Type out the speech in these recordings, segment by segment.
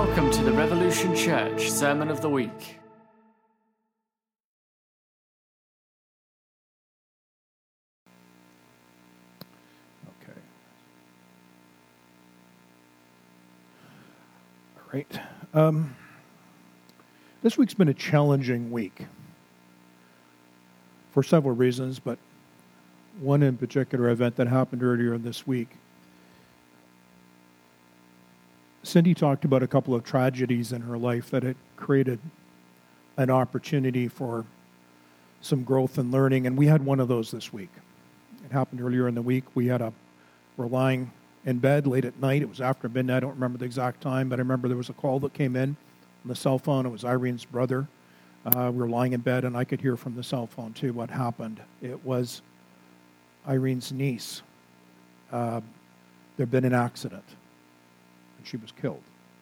Welcome to the Revolution Church Sermon of the Week. Okay. All right. This week's been a challenging week for several reasons, but one in particular event that happened earlier this week. Cindy talked about a couple of tragedies in her life that had created an opportunity for some growth and learning, and we had one of those this week. It happened earlier in the week. We're lying in bed late at night. It was after midnight. I don't remember the exact time, but I remember there was a call that came in on the cell phone. It was Irene's brother. We were lying in bed, and I could hear from the cell phone, too, what happened. It was Irene's niece. There'd been an accident. She was killed.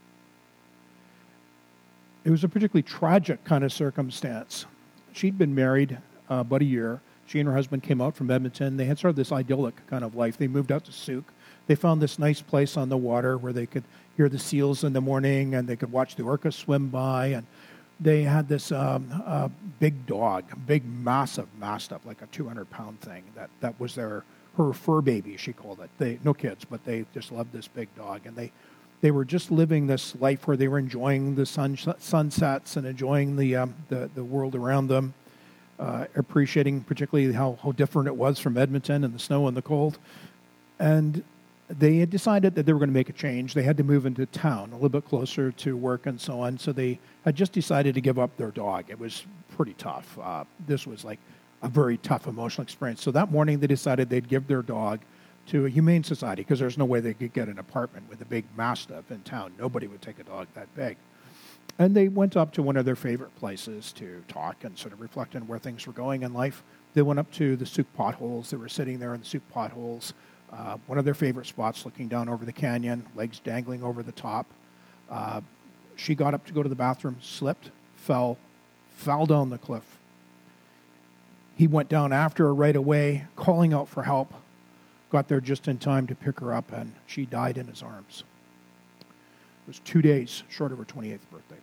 It was a particularly tragic kind of circumstance. She'd been married about a year. She and her husband came out from Edmonton. They had sort of this idyllic kind of life. They moved out to Souk. They found this nice place on the water where they could hear the seals in the morning and they could watch the orcas swim by. And they had this big dog, big, massive mastiff, like a 200-pound thing. That was her fur baby, she called it. No kids, but they just loved this big dog. And they were just living this life where they were enjoying the sunsets and enjoying the world around them, appreciating particularly how different it was from Edmonton and the snow and the cold. And they had decided that they were going to make a change. They had to move into town, a little bit closer to work and so on. So they had just decided to give up their dog. It was pretty tough. This was like a very tough emotional experience. So that morning they decided they'd give their dog to a humane society because there's no way they could get an apartment with a big mastiff in town. Nobody would take a dog that big. And they went up to one of their favorite places to talk and sort of reflect on where things were going in life. They went up to the Souk potholes. They were sitting there in the Souk potholes, one of their favorite spots, looking down over the canyon, legs dangling over the top. She got up to go to the bathroom, slipped, fell down the cliff. He went down after her right away, calling out for help. Got there just in time to pick her up, and she died in his arms. It was 2 days short of her 28th birthday.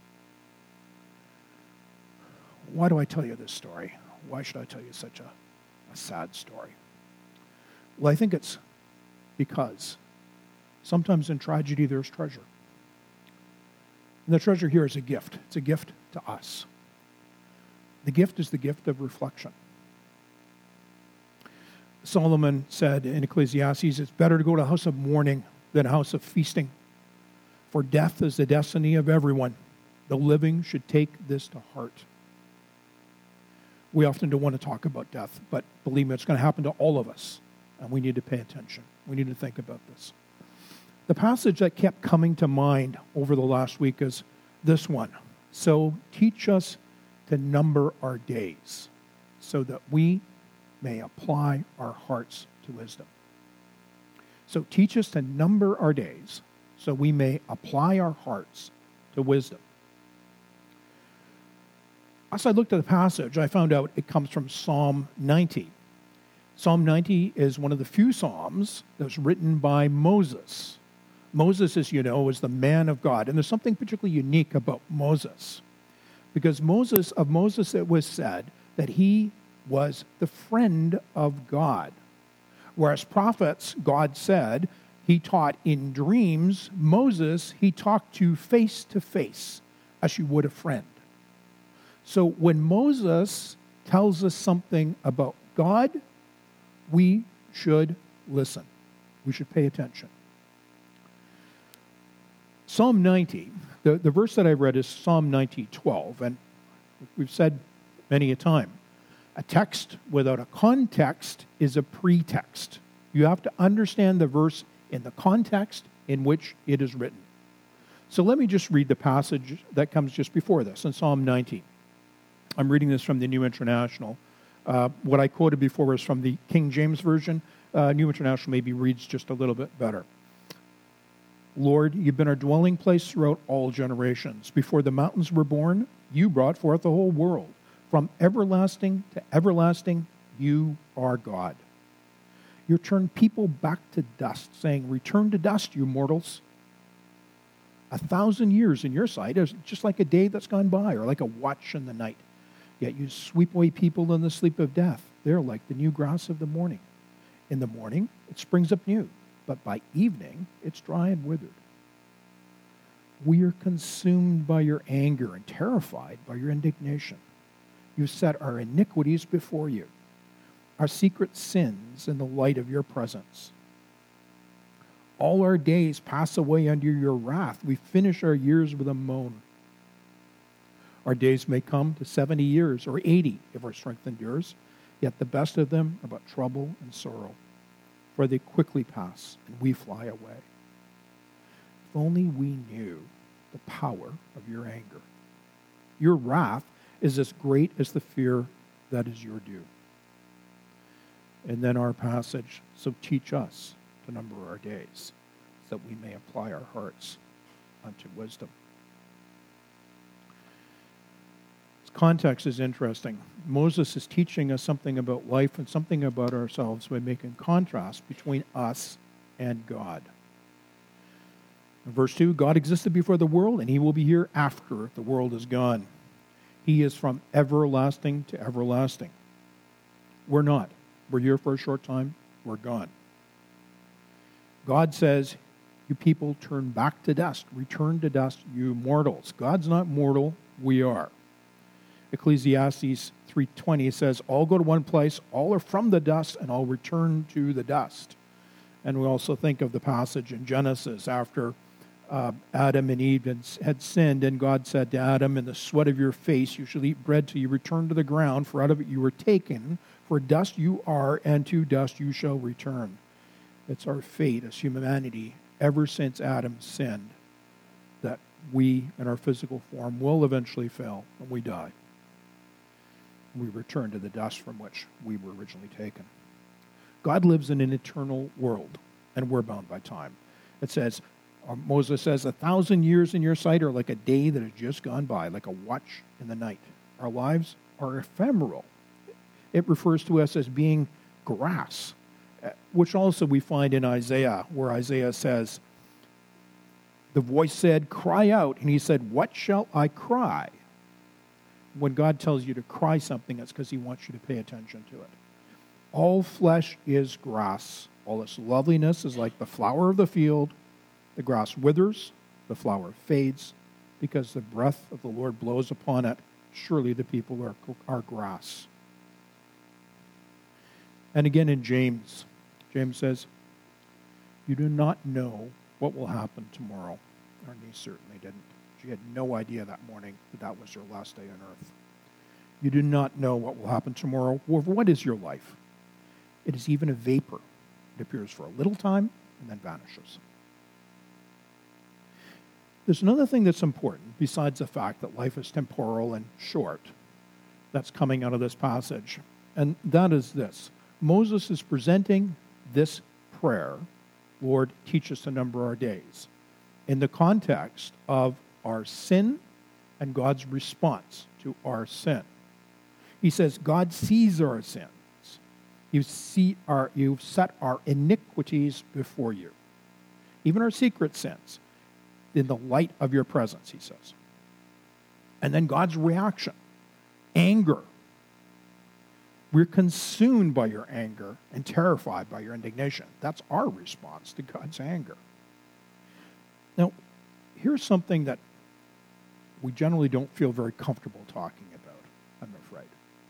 Why do I tell you this story? Why should I tell you such a sad story? Well, I think it's because sometimes in tragedy there's treasure. And the treasure here is a gift. It's a gift to us. The gift is the gift of reflection. Solomon said in Ecclesiastes, it's better to go to a house of mourning than a house of feasting. For death is the destiny of everyone. The living should take this to heart. We often don't want to talk about death, but believe me, it's going to happen to all of us, and we need to pay attention. We need to think about this. The passage that kept coming to mind over the last week is this one. So teach us to number our days so that we may apply our hearts to wisdom. So teach us to number our days so we may apply our hearts to wisdom. As I looked at the passage, I found out it comes from Psalm 90. Psalm 90 is one of the few psalms that was written by Moses. Moses, as you know, is the man of God. And there's something particularly unique about Moses. Because of Moses it was said that he was the friend of God. Whereas prophets, God said, he taught in dreams. Moses, he talked to face, as you would a friend. So when Moses tells us something about God, we should listen. We should pay attention. Psalm 90, the verse that I read is Psalm 90:12, and we've said many a time, a text without a context is a pretext. You have to understand the verse in the context in which it is written. So let me just read the passage that comes just before this in Psalm 90. I'm reading this from the New International. What I quoted before was from the King James Version. New International maybe reads just a little bit better. Lord, you've been our dwelling place throughout all generations. Before the mountains were born, you brought forth the whole world. From everlasting to everlasting, you are God. You turn people back to dust, saying, return to dust, you mortals. 1,000 years in your sight is just like a day that's gone by or like a watch in the night. Yet you sweep away people in the sleep of death. They're like the new grass of the morning. In the morning, it springs up new, but by evening, it's dry and withered. We are consumed by your anger and terrified by your indignation. You set our iniquities before you, our secret sins in the light of your presence. All our days pass away under your wrath. We finish our years with a moan. Our days may come to 70 years or 80 if our strength endures, yet the best of them are but trouble and sorrow, for they quickly pass and we fly away. If only we knew the power of your anger. Your wrath is as great as the fear that is your due. And then our passage, so teach us to number our days, so that we may apply our hearts unto wisdom. This context is interesting. Moses is teaching us something about life and something about ourselves by making contrast between us and God. In verse 2, God existed before the world, and he will be here after the world is gone. He is from everlasting to everlasting. We're not. We're here for a short time. We're gone. God says, you people turn back to dust. Return to dust, you mortals. God's not mortal. We are. Ecclesiastes 3:20 says, all go to one place, all are from the dust, and all return to the dust. And we also think of the passage in Genesis after Adam and Eve had sinned, and God said to Adam, in the sweat of your face you shall eat bread till you return to the ground, for out of it you were taken. For dust you are, and to dust you shall return. It's our fate as humanity, ever since Adam sinned, that we, in our physical form, will eventually fail when we die. We return to the dust from which we were originally taken. God lives in an eternal world, and we're bound by time. It says, Moses says, 1,000 years in your sight are like a day that has just gone by, like a watch in the night. Our lives are ephemeral. It refers to us as being grass, which also we find in Isaiah, where Isaiah says, the voice said, cry out. And he said, what shall I cry? When God tells you to cry something, it's because he wants you to pay attention to it. All flesh is grass. All its loveliness is like the flower of the field. The grass withers, the flower fades, because the breath of the Lord blows upon it. Surely the people are grass. And again in James says, you do not know what will happen tomorrow. Our niece certainly didn't. She had no idea that morning that was her last day on earth. You do not know what will happen tomorrow. Well, what is your life? It is even a vapor. It appears for a little time and then vanishes. There's another thing that's important besides the fact that life is temporal and short that's coming out of this passage, and that is this. Moses is presenting this prayer, Lord, teach us to number our days, in the context of our sin and God's response to our sin. He says, God sees our sins. You've set our iniquities before you, even our secret sins, in the light of your presence, he says. And then God's reaction, anger. We're consumed by your anger and terrified by your indignation. That's our response to God's anger. Now, here's something that we generally don't feel very comfortable talking about, I'm afraid.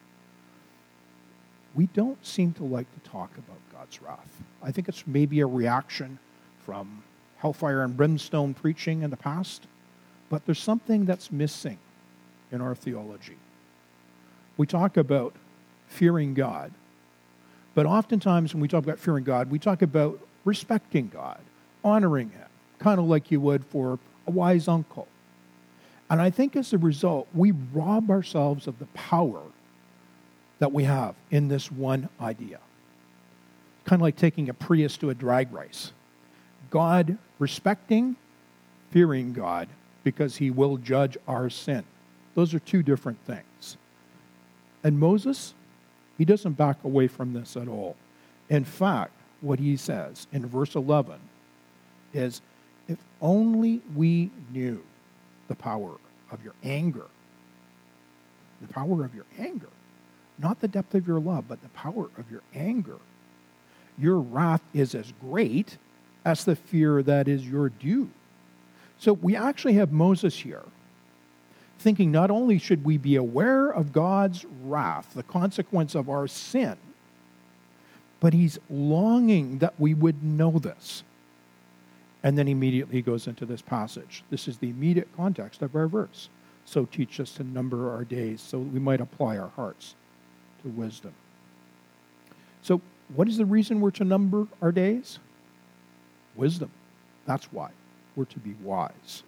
We don't seem to like to talk about God's wrath. I think it's maybe a reaction from hellfire and brimstone preaching in the past, but there's something that's missing in our theology. We talk about fearing God, but oftentimes when we talk about fearing God, we talk about respecting God, honoring him, kind of like you would for a wise uncle. And I think as a result, we rob ourselves of the power that we have in this one idea. Kind of like taking a Prius to a drag race. God respecting, fearing God, because he will judge our sin. Those are two different things. And Moses, he doesn't back away from this at all. In fact, what he says in verse 11 is, If only we knew the power of your anger. The power of your anger. Not the depth of your love, but the power of your anger. Your wrath is as great as the fear that is your due. So we actually have Moses here thinking not only should we be aware of God's wrath, the consequence of our sin, but he's longing that we would know this. And then immediately goes into this passage. This is the immediate context of our verse. So teach us to number our days so we might apply our hearts to wisdom. So what is the reason we're to number our days? Wisdom. That's why. We're to be wise.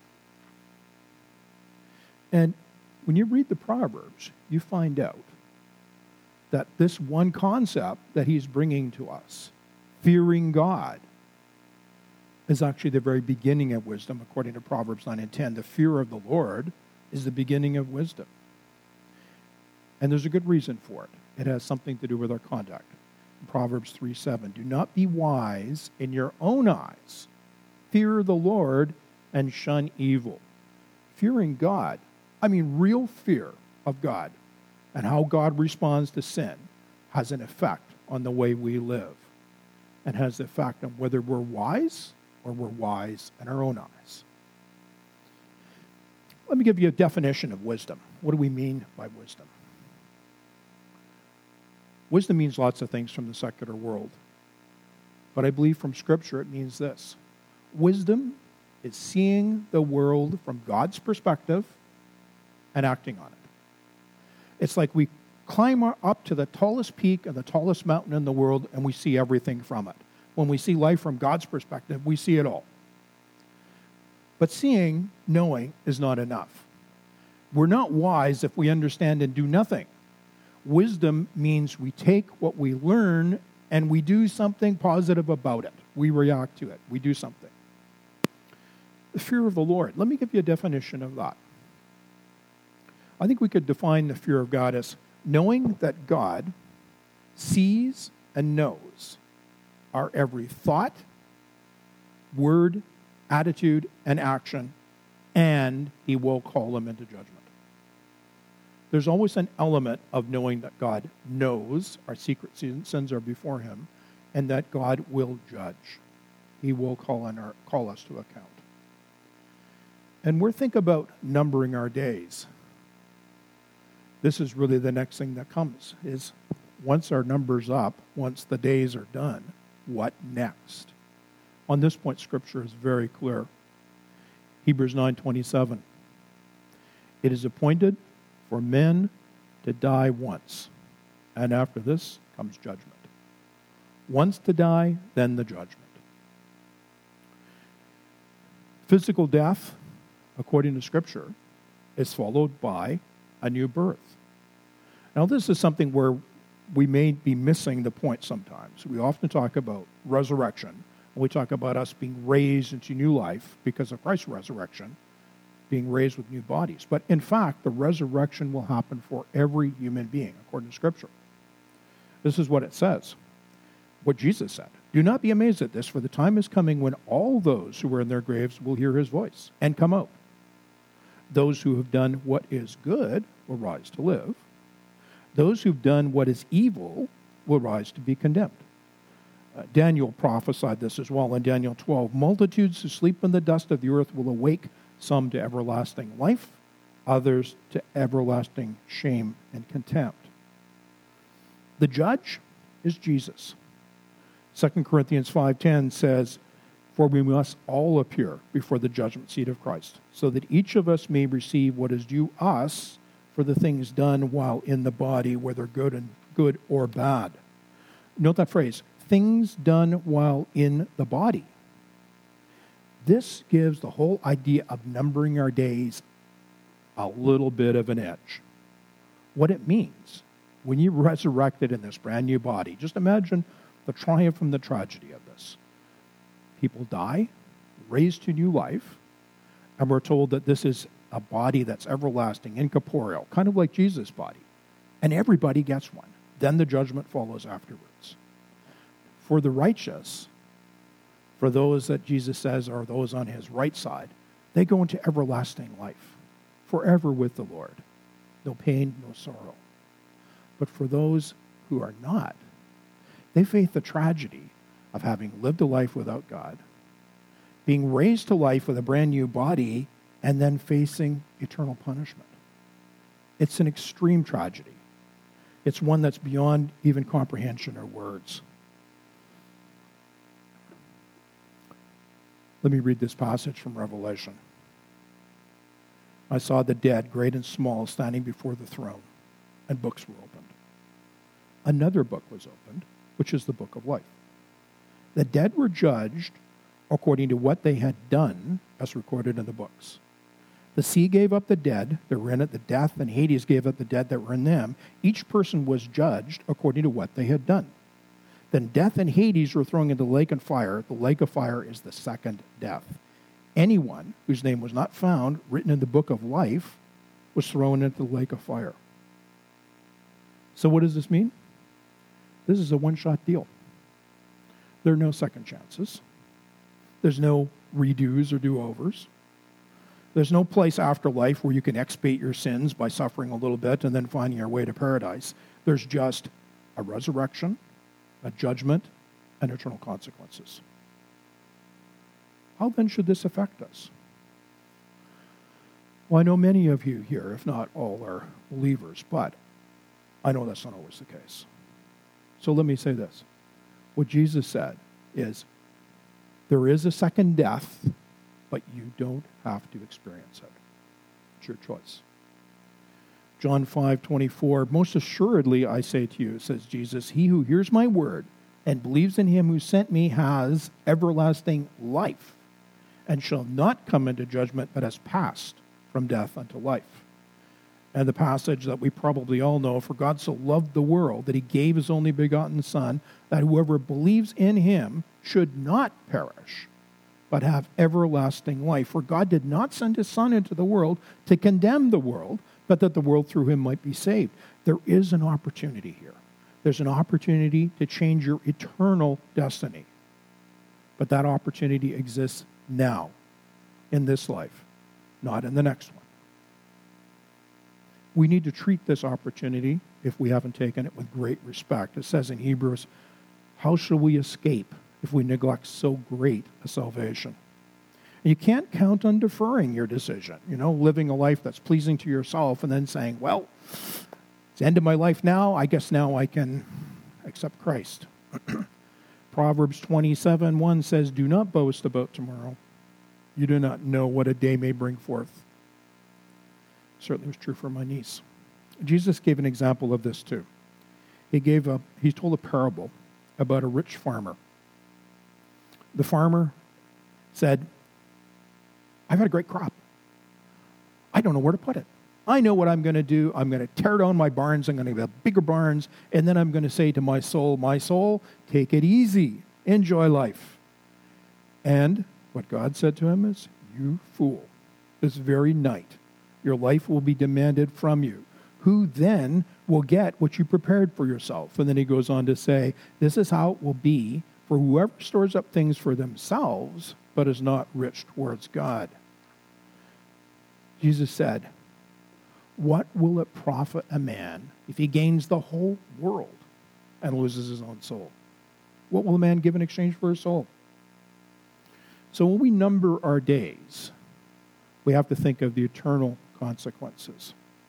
And when you read the Proverbs, you find out that this one concept that he's bringing to us, fearing God, is actually the very beginning of wisdom, according to Proverbs 9 and 10. The fear of the Lord is the beginning of wisdom. And there's a good reason for it. It has something to do with our conduct. In Proverbs 3:7, do not be wise in your own eyes. Fear the Lord and shun evil. Fearing God, I mean real fear of God and how God responds to sin, has an effect on the way we live and has the effect on whether we're wise or we're wise in our own eyes. Let me give you a definition of wisdom. What do we mean by wisdom? Wisdom means lots of things from the secular world. But I believe from Scripture it means this. Wisdom is seeing the world from God's perspective and acting on it. It's like we climb up to the tallest peak and the tallest mountain in the world and we see everything from it. When we see life from God's perspective, we see it all. But seeing, knowing, is not enough. We're not wise if we understand and do nothing. Wisdom means we take what we learn and we do something positive about it. We react to it. We do something. The fear of the Lord. Let me give you a definition of that. I think we could define the fear of God as knowing that God sees and knows our every thought, word, attitude, and action, and he will call them into judgment. There's always an element of knowing that God knows our secret sins are before him and that God will judge. He will call us to account. And we're thinking about numbering our days. This is really the next thing that comes, is once our number's up, once the days are done, what next? On this point, Scripture is very clear. Hebrews 9:27. It is appointed for men to die once, and after this comes judgment. Once to die, then the judgment. Physical death, according to Scripture, is followed by a new birth. Now, this is something where we may be missing the point sometimes. We often talk about resurrection, and we talk about us being raised into new life because of Christ's resurrection, being raised with new bodies. But in fact, the resurrection will happen for every human being, according to Scripture. This is what it says, what Jesus said. Do not be amazed at this, for the time is coming when all those who are in their graves will hear his voice and come out. Those who have done what is good will rise to live. Those who've done what is evil will rise to be condemned. Daniel prophesied this as well in Daniel 12. Multitudes who sleep in the dust of the earth will awake, some to everlasting life, others to everlasting shame and contempt. The judge is Jesus. 2 Corinthians 5:10 says, for we must all appear before the judgment seat of Christ, so that each of us may receive what is due us for the things done while in the body, whether good or bad. Note that phrase, things done while in the body. This gives the whole idea of numbering our days a little bit of an edge. What it means, when you're resurrected in this brand new body, just imagine the triumph and the tragedy of this. People die, raised to new life, and we're told that this is a body that's everlasting, incorporeal, kind of like Jesus' body. And everybody gets one. Then the judgment follows afterwards. For the righteous, For those that Jesus says are those on his right side, they go into everlasting life, forever with the Lord. No pain, no sorrow. But for those who are not, they face the tragedy of having lived a life without God, being raised to life with a brand new body, and then facing eternal punishment. It's an extreme tragedy. It's one that's beyond even comprehension or words. Let me read this passage from Revelation. I saw the dead, great and small, standing before the throne, and books were opened. Another book was opened, which is the book of life. The dead were judged according to what they had done, as recorded in the books. The sea gave up the dead that were in it, the death and Hades gave up the dead that were in them. Each person was judged according to what they had done. Then death and Hades were thrown into the lake of fire. The lake of fire is the second death. Anyone whose name was not found written in the book of life was thrown into the lake of fire. So what does this mean? This is a one-shot deal. There are no second chances. There's no redos or do-overs. There's no place after life where you can expiate your sins by suffering a little bit and then finding your way to paradise. There's just a resurrection, a judgment, and eternal consequences. How then should this affect us? Well, I know many of you here, if not all, are believers, but I know that's not always the case. So let me say this. What Jesus said is, there is a second death, but you don't have to experience it. It's your choice. John 5:24, most assuredly I say to you, says Jesus, he who hears my word and believes in him who sent me has everlasting life and shall not come into judgment, but has passed from death unto life. And the passage that we probably all know, for God so loved the world that he gave his only begotten Son, that whoever believes in him should not perish, but have everlasting life. For God did not send his Son into the world to condemn the world, but that the world through him might be saved. There is an opportunity here. There's an opportunity to change your eternal destiny. But that opportunity exists now, in this life, not in the next one. We need to treat this opportunity, if we haven't taken it, with great respect. It says in Hebrews, how shall we escape if we neglect so great a salvation? You can't count on deferring your decision, living a life that's pleasing to yourself and then saying, well, it's the end of my life now. I guess now I can accept Christ. Proverbs 27:1 says, do not boast about tomorrow. You do not know what a day may bring forth. Certainly was true for my niece. Jesus gave an example of this too. He told a parable about a rich farmer. The farmer said, I've had a great crop. I don't know where to put it. I know what I'm going to do. I'm going to tear down my barns. I'm going to have bigger barns. And then I'm going to say to my soul, take it easy. Enjoy life. And what God said to him is, you fool, this very night, your life will be demanded from you. Who then will get what you prepared for yourself? And then he goes on to say, this is how it will be for whoever stores up things for themselves, but is not rich towards God. Jesus said, what will it profit a man if he gains the whole world and loses his own soul? What will a man give in exchange for his soul? So when we number our days, we have to think of the eternal consequences.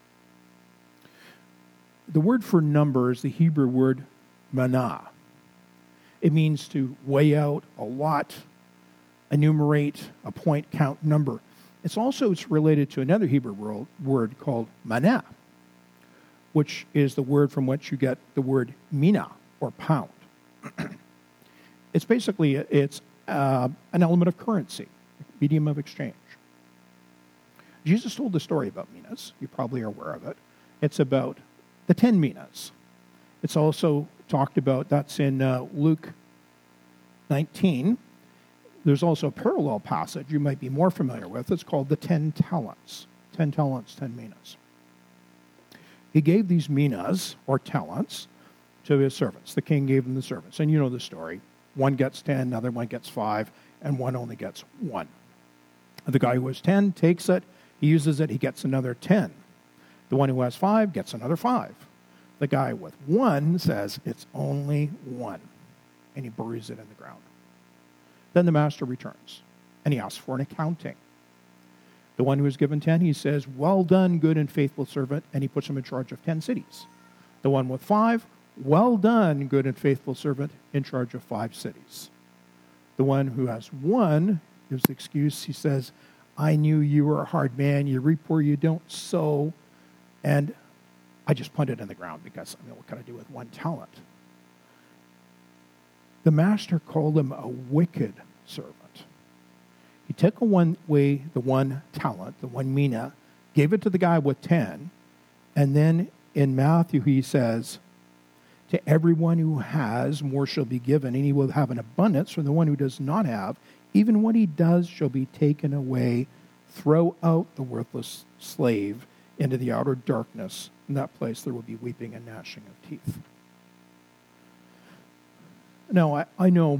The word for number is the Hebrew word manah. It means to weigh out, allot, enumerate, appoint, count, number. It's related to another Hebrew word called manah, which is the word from which you get the word mina, or pound. It's an element of currency, medium of exchange. Jesus told the story about minas. You probably are aware of it. It's about the 10 minas. It's also talked about, that's in Luke 19. There's also a parallel passage you might be more familiar with. It's called the 10 talents. 10 talents, 10 minas. He gave these minas, or talents, to his servants. The king gave them the servants. And you know the story. One gets 10, another one gets 5, and one only gets 1. The guy who has 10 takes it, he uses it, he gets another 10. The one who has 5 gets another 5. The guy with 1 says, it's only 1, and he buries it in the ground. Then the master returns, and he asks for an accounting. The one who is given 10, he says, well done, good and faithful servant, and he puts him in charge of 10 cities. The one with 5, well done, good and faithful servant, in charge of 5 cities. The one who has 1 gives the excuse, he says, I knew you were a hard man, you reap where you don't sow, and I just put it in the ground because, what can I do with 1 talent? The master called him a wicked servant. He took the 1 talent, the 1 mina, gave it to the guy with 10, and then in Matthew he says, to everyone who has, more shall be given, and he will have an abundance. From the one who does not have, even what he does shall be taken away. Throw out the worthless slave into the outer darkness. In that place there will be weeping and gnashing of teeth. Now, I know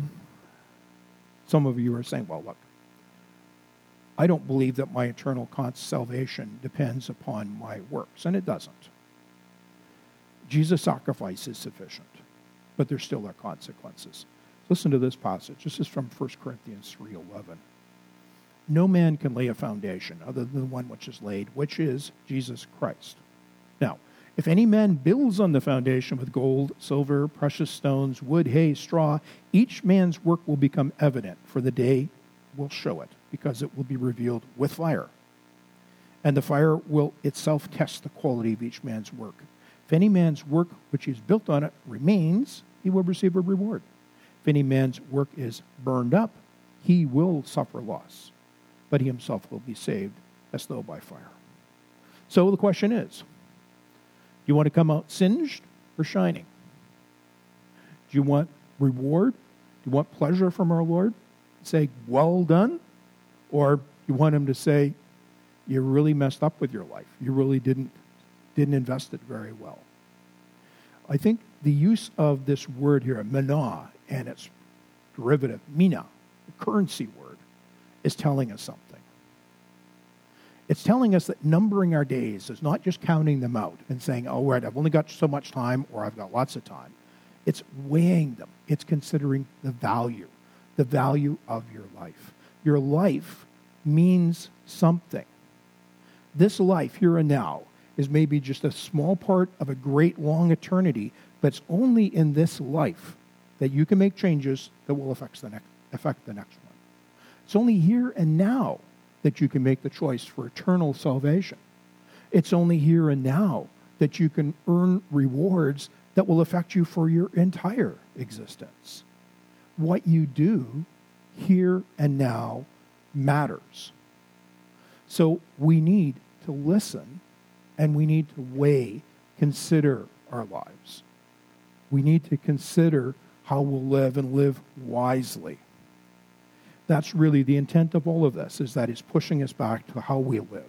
some of you are saying, well, look, I don't believe that my eternal salvation depends upon my works, and it doesn't. Jesus' sacrifice is sufficient, but there still are consequences. Listen to this passage. This is from 1 Corinthians 3:11. No man can lay a foundation other than the one which is laid, which is Jesus Christ. Now, if any man builds on the foundation with gold, silver, precious stones, wood, hay, straw, each man's work will become evident, for the day will show it, because it will be revealed with fire. And the fire will itself test the quality of each man's work. If any man's work which he has built on it remains, he will receive a reward. If any man's work is burned up, he will suffer loss, but he himself will be saved as though by fire. So the question is, do you want to come out singed or shining? Do you want reward? Do you want pleasure from our Lord? Say, well done? Or you want him to say, you really messed up with your life. You really didn't invest it very well. I think the use of this word here, mana, and its derivative, mina, the currency word, is telling us something. It's telling us that numbering our days is not just counting them out and saying, oh, right, I've only got so much time or I've got lots of time. It's weighing them. It's considering the value of your life. Your life means something. This life, here and now, is maybe just a small part of a great long eternity, but it's only in this life that you can make changes that will affect the next one. It's only here and now that you can make the choice for eternal salvation. It's only here and now that you can earn rewards that will affect you for your entire existence. What you do here and now matters. So we need to listen, and we need to consider our lives. We need to consider how we'll live and live wisely. That's really the intent of all of this, is that it's pushing us back to how we live.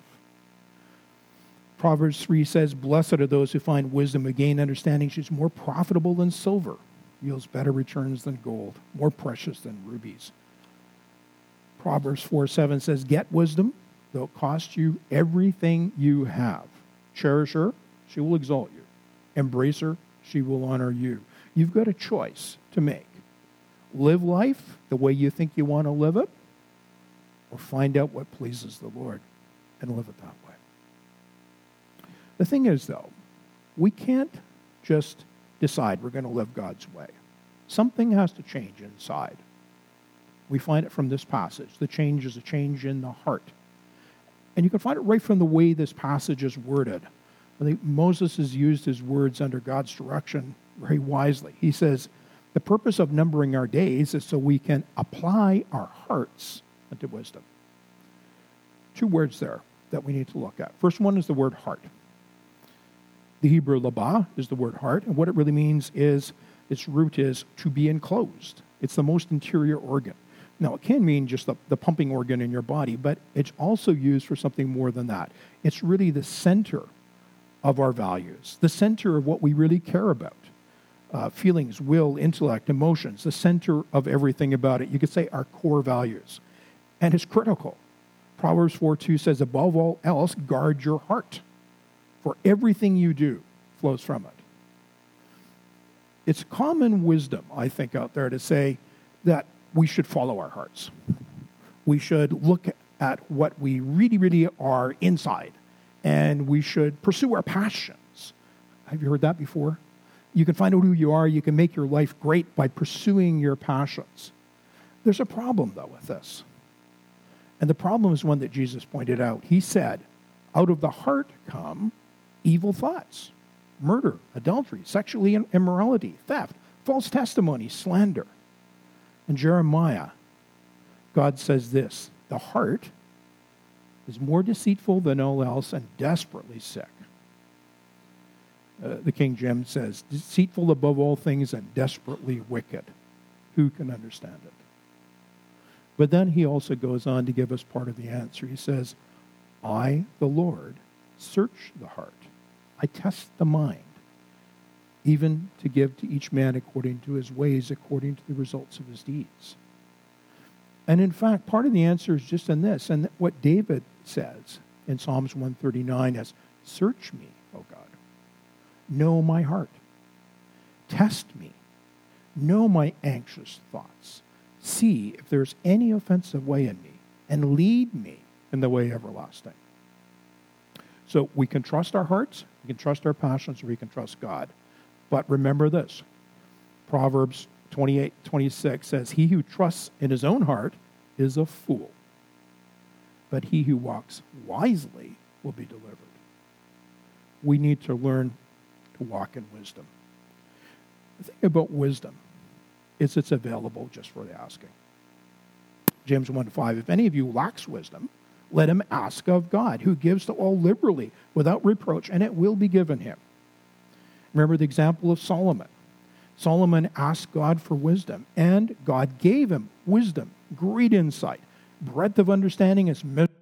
Proverbs 3 says, blessed are those who find wisdom, who gain understanding. She's more profitable than silver, yields better returns than gold, more precious than rubies. Proverbs 4:7 says, get wisdom, though it cost you everything you have. Cherish her, she will exalt you. Embrace her, she will honor you. You've got a choice to make. Live life the way you think you want to live it, or find out what pleases the Lord and live it that way. The thing is, though, we can't just decide we're going to live God's way. Something has to change inside. We find it from this passage. The change is a change in the heart. And you can find it right from the way this passage is worded. I think Moses has used his words under God's direction very wisely. He says, the purpose of numbering our days is so we can apply our hearts unto wisdom. 2 words there that we need to look at. First one is the word heart. The Hebrew labah is the word heart, and what it really means is, its root is to be enclosed. It's the most interior organ. Now, it can mean just the pumping organ in your body, but it's also used for something more than that. It's really the center of our values, the center of what we really care about. feelings, will, intellect, emotions, the center of everything about it. You could say our core values. And it's critical. Proverbs 4:2 says, above all else, guard your heart, for everything you do flows from it. It's common wisdom, I think, out there to say that we should follow our hearts. We should look at what we really, really are inside, and we should pursue our passions. Have you heard that before? You can find out who you are. You can make your life great by pursuing your passions. There's a problem, though, with this. And the problem is one that Jesus pointed out. He said, out of the heart come evil thoughts, murder, adultery, sexual immorality, theft, false testimony, slander. In Jeremiah, God says this, the heart is more deceitful than all else and desperately sick. The King James says, deceitful above all things and desperately wicked. Who can understand it? But then he also goes on to give us part of the answer. He says, I, the Lord, search the heart. I test the mind, even to give to each man according to his ways, according to the results of his deeds. And in fact, part of the answer is just in this, and what David says in Psalms 139 is, search me, O God. Know my heart. Test me. Know my anxious thoughts. See if there's any offensive way in me, and lead me in the way everlasting. So we can trust our hearts, we can trust our passions, or we can trust God. But remember this, Proverbs 28:26 says, he who trusts in his own heart is a fool, but he who walks wisely will be delivered. We need to learn to walk in wisdom. The thing about wisdom is it's available just for the asking. James 1:5, if any of you lacks wisdom, let him ask of God, who gives to all liberally without reproach, and it will be given him. Remember the example of Solomon. Solomon asked God for wisdom, and God gave him wisdom, great insight, breadth of understanding is measured